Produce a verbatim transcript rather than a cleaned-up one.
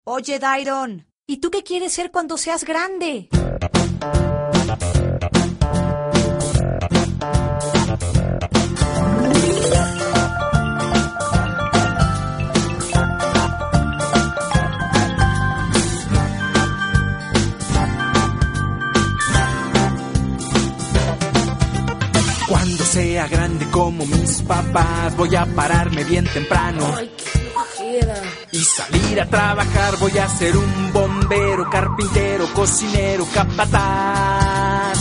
Oye, Dairon, ¿y tú qué quieres ser cuando seas grande? Cuando sea grande como mis papás, voy a pararme bien temprano. Ay, qué flojera. Y salir a trabajar, voy a ser un bombero, carpintero, cocinero, capataz.